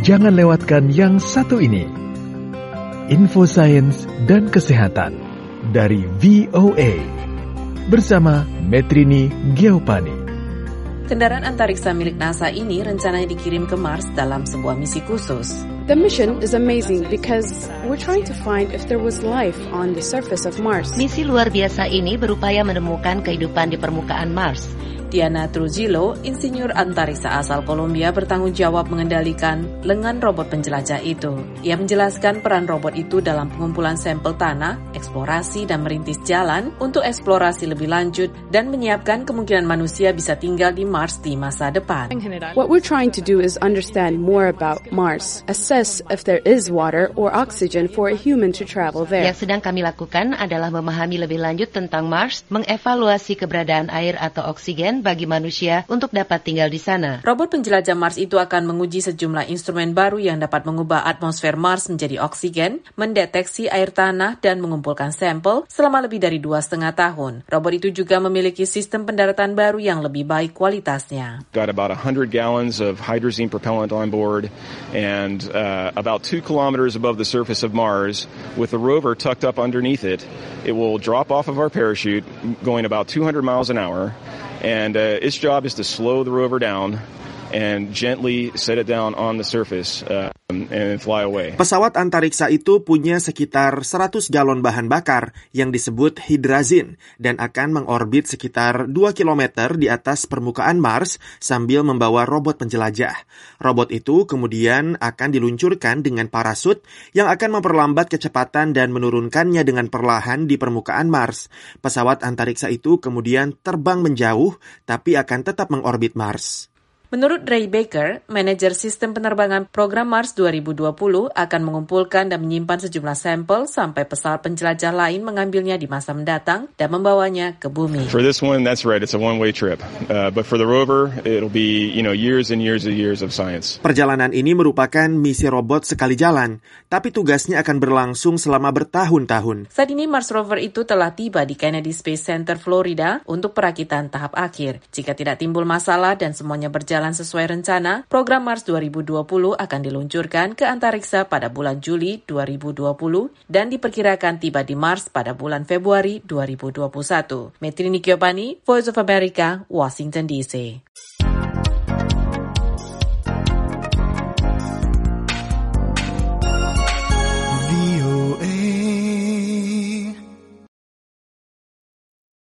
Jangan lewatkan yang satu ini. Info Sains dan Kesehatan dari VOA bersama Metrini Giovanni. Kendaraan antariksa milik NASA ini rencananya dikirim ke Mars dalam sebuah misi khusus. The mission is amazing because we're trying to find if there was life on the surface of Mars. Misi luar biasa ini berupaya menemukan kehidupan di permukaan Mars. Diana Trujillo, insinyur antariksa asal Kolombia, bertanggung jawab mengendalikan lengan robot penjelajah itu. Ia menjelaskan peran robot itu dalam pengumpulan sampel tanah, eksplorasi dan merintis jalan untuk eksplorasi lebih lanjut dan menyiapkan kemungkinan manusia bisa tinggal di Mars di masa depan. What we're trying to do is understand more about Mars, assess if there is water or oxygen for a human to travel there. Yang sedang kami lakukan adalah memahami lebih lanjut tentang Mars, mengevaluasi keberadaan air atau oksigen bagi manusia untuk dapat tinggal di sana. Robot penjelajah Mars itu akan menguji sejumlah instrumen baru yang dapat mengubah atmosfer Mars menjadi oksigen, mendeteksi air tanah, dan mengumpulkan sampel selama lebih dari 2,5 tahun. Robot itu juga memiliki sistem pendaratan baru yang lebih baik kualitasnya. Got about 100 gallons of hydrazine propellant on board and about 2 kilometers above the surface of Mars with the rover tucked up underneath it. It will drop off of our parachute going about 200 miles an hour. And its job is to slow the rover down and gently set it down on the surface and fly away. Pesawat antariksa itu punya sekitar 100 galon bahan bakar yang disebut hydrazine dan akan mengorbit sekitar 2 km di atas permukaan Mars sambil membawa robot penjelajah. Robot itu kemudian akan diluncurkan dengan parasut yang akan memperlambat kecepatan dan menurunkannya dengan perlahan di permukaan Mars. Pesawat antariksa itu kemudian terbang menjauh tapi akan tetap mengorbit Mars. Menurut Ray Baker, manajer sistem penerbangan program Mars 2020 akan mengumpulkan dan menyimpan sejumlah sampel sampai pesawat penjelajah lain mengambilnya di masa mendatang dan membawanya ke bumi. For this one, that's right, it's a one-way trip. But for the rover, it'll be, years and years of science. Perjalanan ini merupakan misi robot sekali jalan, tapi tugasnya akan berlangsung selama bertahun-tahun. Saat ini Mars rover itu telah tiba di Kennedy Space Center, Florida untuk perakitan tahap akhir. Jika tidak timbul masalah dan semuanya berjalan sesuai rencana, program Mars 2020 akan diluncurkan ke antariksa pada bulan Juli 2020 dan diperkirakan tiba di Mars pada bulan Februari 2021. Metrini Giovanni, Voice of America, Washington DC.